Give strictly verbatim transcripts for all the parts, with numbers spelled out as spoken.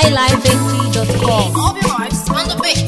high life n t dot com. All your hearts on the beat.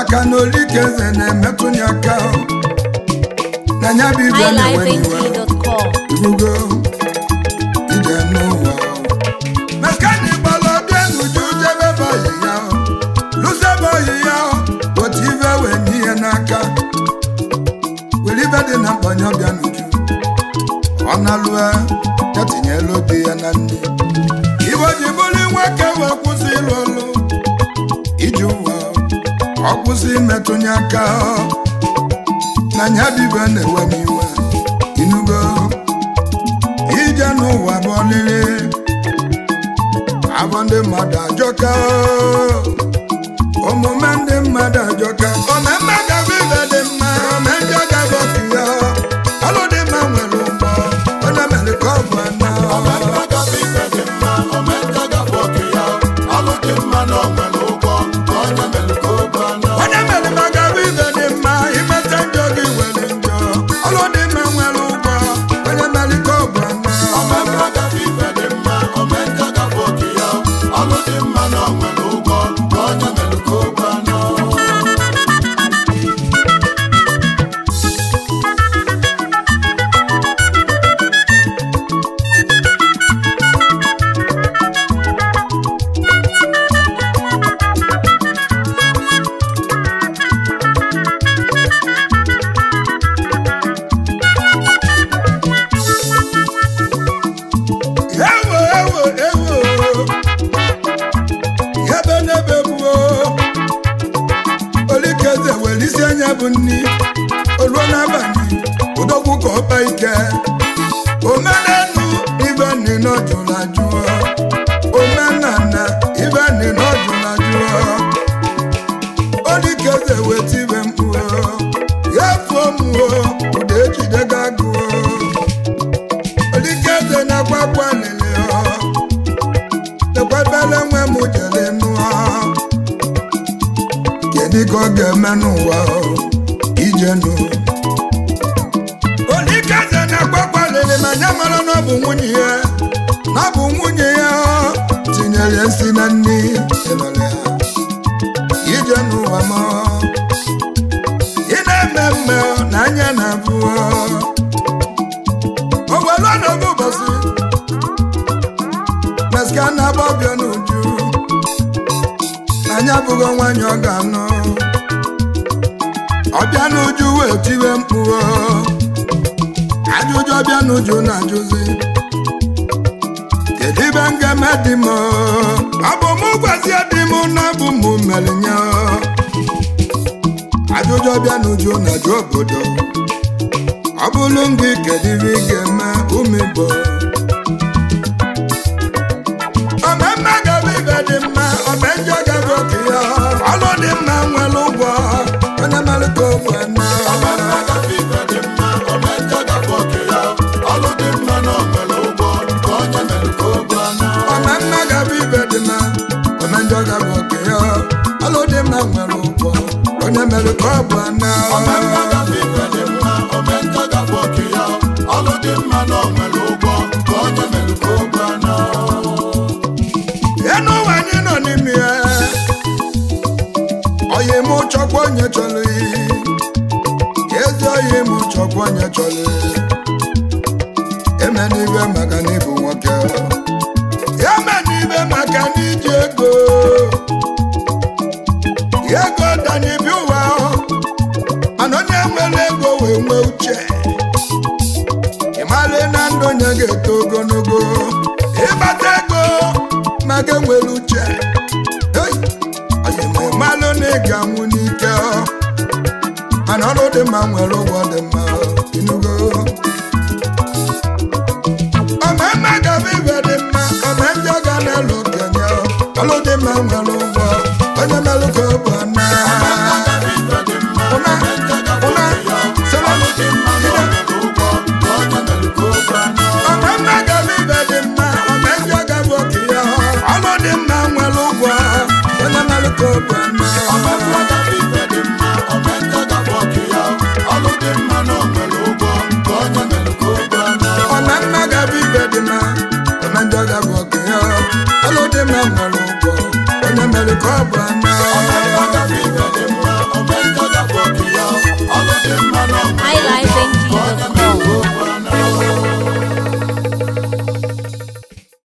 Maka na olike eze na-emetụ n'aka na nya bụ igwe na-enwe n'iwe com. Ibugo ije n'ụwa mekani gbalọbịa n'uju jebe bọyị ya lụse bọyị ya otu ibe wee nye ihe n'aka were ibe dị na mkpanye ọbịa n'uju ọ na-alụa ya tinyela obi ya na ndị iwe ji bụrụ nwoke wee kwụsị ịlụ ọlụ ije ụwa ọ kwụsị imetụnye aka na nya bibe na-ewe m iwe inugo ije n'ụwa bụ ọlịlị abụ ndị mmadụ ajọka omume ndị mmadụ ajọka omemme gaba ibe dị mma ome ndị gaba ọkụ ya ọlụ dị mma nwere ụgbọ onye mere ka ọ bụ ana omemme gaba ibe dị mma ome ndị gaba ọkụ ya ọlụ dị mma na o nwere ụgbọ onye mere ka ọ bụ ana onye mere ma gaba ibe dị mma imeta njọ gị were njọ ọlụ dị mma nwere ụgbọ onye mere ka ọ bụ ana omemme gaba ibe dị mma ome ndị gaba ọkụ ya ọlụ dị mma na o nwere ụgbọ onye mere ka ọ bụ ana ewo ewo ewo ebe n'ebe bụ olikeze were isi anya bụ nni oluo n'abalị ụdọgwu ka ọkpa ike omenenu ibe nni n'ọjụla jụọ omenana ibe nni n'ọjụla jụọ olikeze weta ibe mkpụọ ya fuo mụọ ụda ejide ga agụọ olikeze na-agbakwa lele ekwebele nwe m jere nụọ kedu ka ọ ga-eme n'ụwa ije nụ olikeze na-agbakwa lele ma nya mara na ọ bụ nwunye ya na ọ bụ nwunye ya tinyere nsị na nni ịnọrọ ya ije n'ụwa ma ị na-eme mme na anya na-abụọ o were ọnọdụ ụbọchị meska na-agba ọbịa n'uju anya bụgo nwanyị ọ ga-anụ ọbịa n'uju wee tiwe mkpu ajụjụ ọbịa n'uju na-ajụzi kedu ibe m ga-eme dị m ọ bụ mụ gwazie dị m na bụ mụ mere nye ajụjụ ọbịa n'uju na-ajụ obodo ọ bụrụ gị kedu ibe ị ga-eme ụmụ Igbo omemme gaba ibe dị mma ome njọ gaba oke ya ọlụ dị mma nwere ụgwọ onye mere ka o nwee na omemme gaba ibe dị mma ome ndị gaba ọkụ ya ọlụ dị mma na o nwere ụgbọ onye mere ka ọ bụ ana omemme gaba ibe dị mma ome njọ gaba oke ya ọlụ dị mma nwere ụgwọ onye mere ka ọ bụ ana omemme gaba ibe dị mma ome ndị gaba ọkụ ya ọlụ dị mma na o nwere ụgbọ onye mere ka ọ bụ ana enu ụwa anyị nọ n'ime ya oyi m chọkwa onye chọrọ ezi oyi m chọkwa onye chọrọ eme n'ibe maka na ịbụ nwoke eme n'ibe maka na iji ego ego danibi ụwa mana onye nwere ego wee nwee uche ịmara na ndụ onye ga-eto ogologo ịgbata ego maka enwere uche malụ na ị ga-anwụ n'ike mana ọrụ dị mma nwere ụgwọ dị mma inugo omemme gaba ibe dị mma ome ndị ọ ga na-elu okenye ọrụ dị mma nwere ụgwọ onye melụ ka ọ bụ ana ụna ụna sere omemme gaba ibe dị mma ome ndị ọ ga bụ okenye ọrụ dị mma nwere ụgwọ onye melụ ka ọ bụ